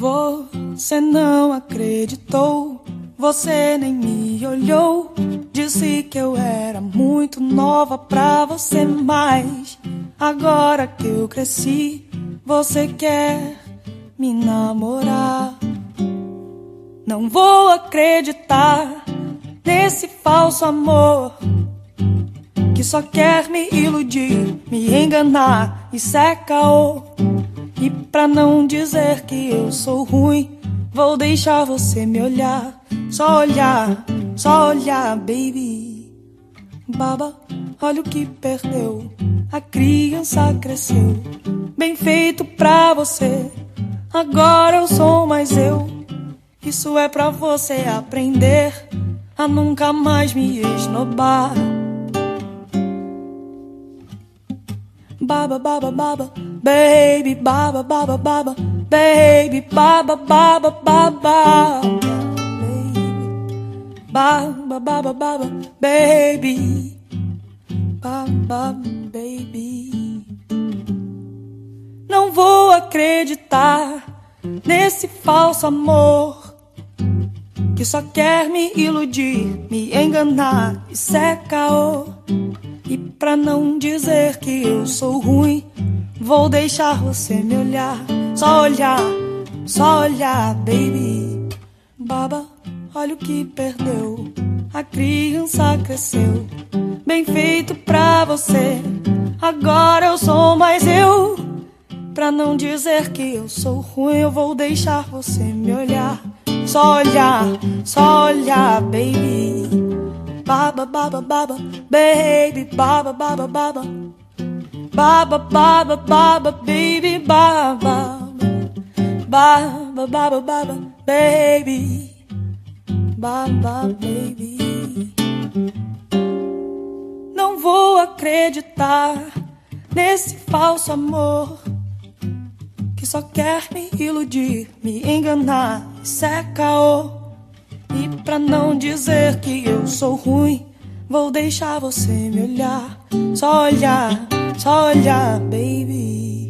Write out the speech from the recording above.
Você não acreditou, você nem me olhou. Disse que eu era muito nova pra você, mas agora que eu cresci, você quer me namorar. Não vou acreditar nesse falso amor que só quer me iludir, me enganar. Isso é caô. E pra não dizer que eu sou ruim, vou deixar você me olhar. Só olhar, baby. Baba, olha o que perdeu. A criança cresceu, bem feito pra você. Agora eu sou mais eu. Isso é pra você aprender a nunca mais me esnobar. Baba, baba, baba, baby, baba, baba, baba, baby, baba, baba, baba, baby, baba, baba, baba, baby, baba, baby. Não vou acreditar nesse falso amor que só quer me iludir, me enganar. Isso é caô. E pra não dizer que eu sou ruim, vou deixar você me olhar. Só olhar, baby. Baba, olha o que perdeu. A criança cresceu, bem feito pra você. Agora eu sou mais eu. Pra não dizer que eu sou ruim, eu vou deixar você me olhar. Só olhar, baby. Baba, baba, baba, baby, baba, baba, baba, baba, baba, baba, baby, baba, baba, baba, baba, baby, baba, baby. Não vou acreditar nesse falso amor que só quer me iludir, me enganar. Isso é caô. E pra não dizer que eu sou ruim, vou deixar você me olhar. Só olhar, baby.